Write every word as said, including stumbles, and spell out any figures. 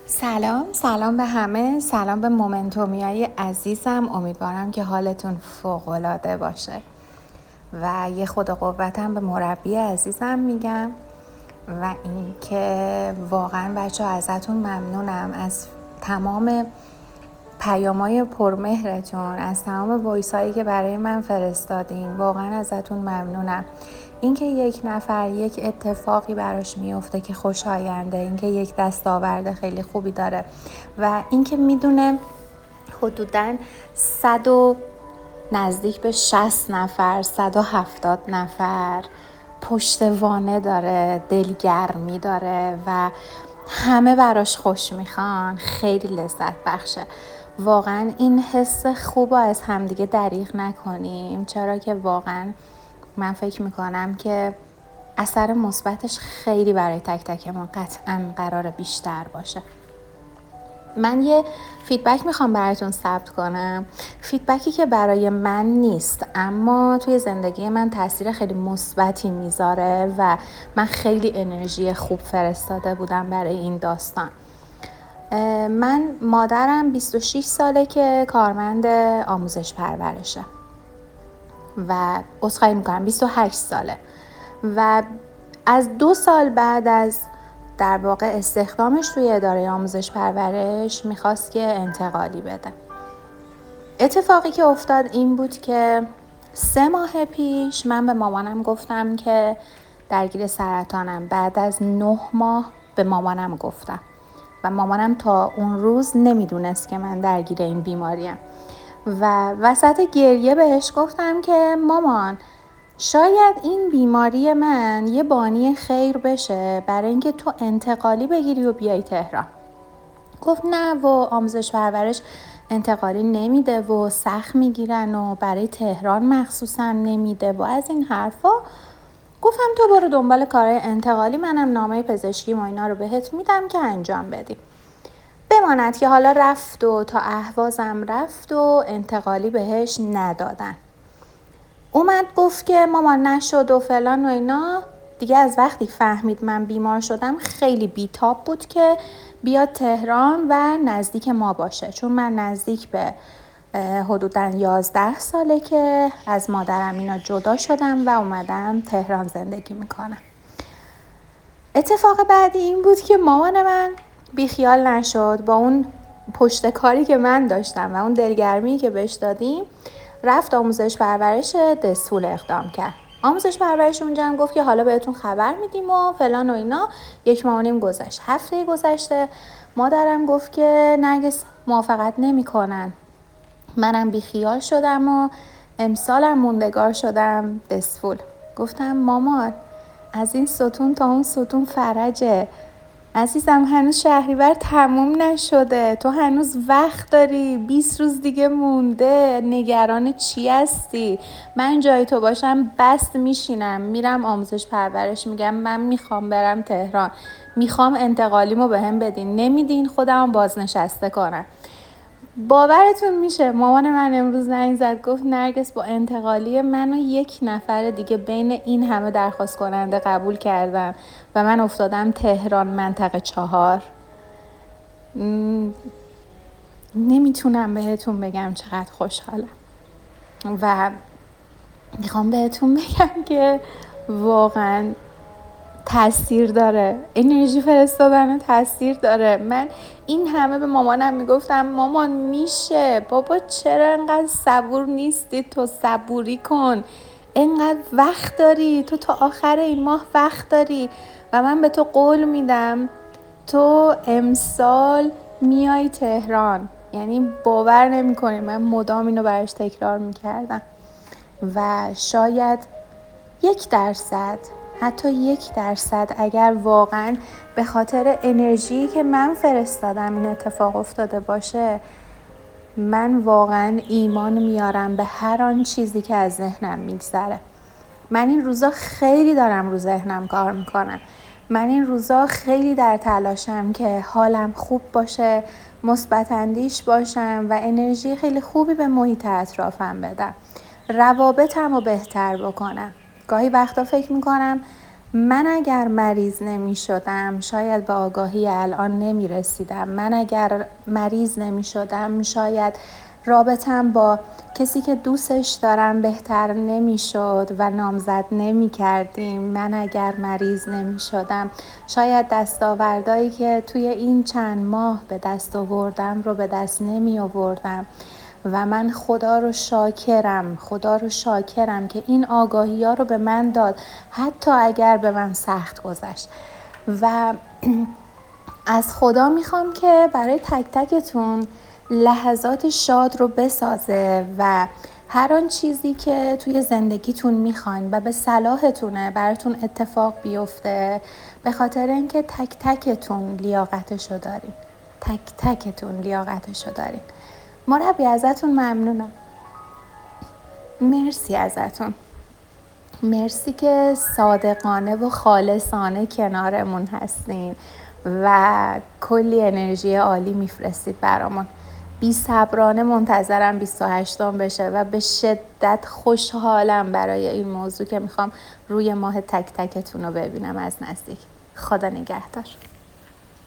سلام سلام به همه، سلام به مومنتومیای عزیزم. امیدوارم که حالتون فوق‌العاده باشه و یه خود قوتم به مربی عزیزم میگم و اینکه واقعا بچه ها ازتون ممنونم از تمام پیامای پرمهرتون، از تمام وایس هایی که برای من فرستادین. واقعا ازتون ممنونم. اینکه یک نفر یک اتفاقی براش میفته که خوشاینده، اینکه یک دستاورد خیلی خوبی داره و اینکه میدونه حدوداً صد و نزدیک به شصت نفر صد و هفتاد نفر پشتوانه داره، دلگرمی داره و همه براش خوش میخوان، خیلی لذت بخشه. واقعا این حس خوب رو از همدیگه دریغ نکنیم، چرا که واقعا من فکر میکنم که اثر مثبتش خیلی برای تک تکمون قطعا قرار بیشتر باشه. من یه فیدبک میخوام براتون ثبت کنم، فیدبکی که برای من نیست اما توی زندگی من تاثیر خیلی مثبتی میذاره و من خیلی انرژی خوب فرستاده بودم برای این داستان. من مادرم بیست و شش ساله که کارمند آموزش پرورشه و عذرخواهی میکنم بیست و هشت ساله و از دو سال بعد از در واقع استخدامش توی اداره آموزش پرورش میخواست که انتقالی بده. اتفاقی که افتاد این بود که سه ماه پیش من به مامانم گفتم که درگیر سرطانم. بعد از نه ماه به مامانم گفتم و مامانم تا اون روز نمیدونست که من درگیر این بیماریم و وسط گریه بهش گفتم که مامان شاید این بیماری من یه بانی خیر بشه برای اینکه تو انتقالی بگیری و بیای تهران. گفت نه و آموزش پرورش انتقالی نمیده و سخت میگیرن و برای تهران مخصوصا نمیده و از این حرفا. گفتم تو برو دنبال کارهای انتقالی، منم نامه پزشکی و اینا رو بهت میدم که انجام بدی. بماند که حالا رفت و تا اهوازم رفت و انتقالی بهش ندادن. اومد گفت که مامان نشد و فلان و اینا. دیگه از وقتی فهمید من بیمار شدم خیلی بیتاب بود که بیاد تهران و نزدیک ما باشه، چون من نزدیک به حدوداً یازده ساله که از مادرم اینا جدا شدم و اومدم تهران زندگی میکنم. اتفاق بعدی این بود که مامان من بیخیال نشد، با اون پشت کاری که من داشتم و اون دلگرمی که بهش دادیم رفت آموزش پرورش دسفول اقدام کرد. آموزش پرورش اونجا هم گفت که حالا بهتون خبر میدیم و فلان و اینا. یک ماه و نیم گذشت، هفته گذشته مادرم گفت که نرگس موافقت نمی کنن. منم بیخیال شدم و امسالم موندگار شدم دسفول. گفتم مامان از این ستون تا اون ستون فرجه عزیزم، هنوز شهریور تموم نشده، تو هنوز وقت داری، بیست روز دیگه مونده، نگران چی هستی؟ من جای تو باشم بست میشینم میرم آموزش پرورش، میگم من میخوام برم تهران، میخوام انتقالیمو بهم بدین، نمیدین خودم بازنشسته کنم. باورتون میشه مامان من امروز زنگ زد گفت نرگس با انتقالی من و یک نفر دیگه بین این همه درخواست کننده قبول کردم و من افتادم تهران منطقه چهار. نمیتونم بهتون بگم چقدر خوشحالم و میخوام بهتون بگم که واقعا تاثیر داره، انرژی فرستادن تاثیر داره. من این همه به مامانم میگفتم مامان میشه، بابا چرا انقدر صبور نیستی، تو صبوری کن، انقدر وقت داری، تو تا آخر این ماه وقت داری و من به تو قول میدم تو امسال میای تهران. یعنی باور نمی کنی من مدام اینو براش تکرار میکردم و شاید یک درصد حتی یک درصد اگر واقعا به خاطر انرژی که من فرستادم این اتفاق افتاده باشه، من واقعا ایمان میارم به هر آن چیزی که از ذهنم میگذره. من این روزا خیلی دارم رو ذهنم کار میکنم، من این روزا خیلی در تلاشم که حالم خوب باشه، مثبت اندیش باشم و انرژی خیلی خوبی به محیط اطرافم بدم، روابطم رو بهتر بکنم. گاهی وقتا فکر میکنم من اگر مریض نمی شدم شاید به آگاهی الان نمی رسیدم. من اگر مریض نمی شدم شاید رابطم با کسی که دوستش دارم بهتر نمی شد و نامزد نمی کردیم. من اگر مریض نمی شدم شاید دستاوردهایی که توی این چند ماه به دست آوردم رو به دست نمی آوردم. و من خدا رو شاکرم خدا رو شاکرم که این آگاهی ها رو به من داد، حتی اگر به من سخت گذشت. و از خدا میخوام که برای تک تکتون لحظات شاد رو بسازه و هر آن چیزی که توی زندگیتون میخواین و به صلاحتونه براتون اتفاق بیفته، به خاطر اینکه تک تکتون لیاقتشو دارین. تک تکتون لیاقتشو دارین. مربی ازتون ممنونم. مرسی ازتون. مرسی که صادقانه و خالصانه کنارمون هستین و کلی انرژی عالی میفرستید برامون. بی صبرانه منتظرم بیست و هشتم بشه و به شدت خوشحالم برای این موضوع که میخوام روی ماه تک تکتون رو ببینم از نزدیک. خدا نگهدار.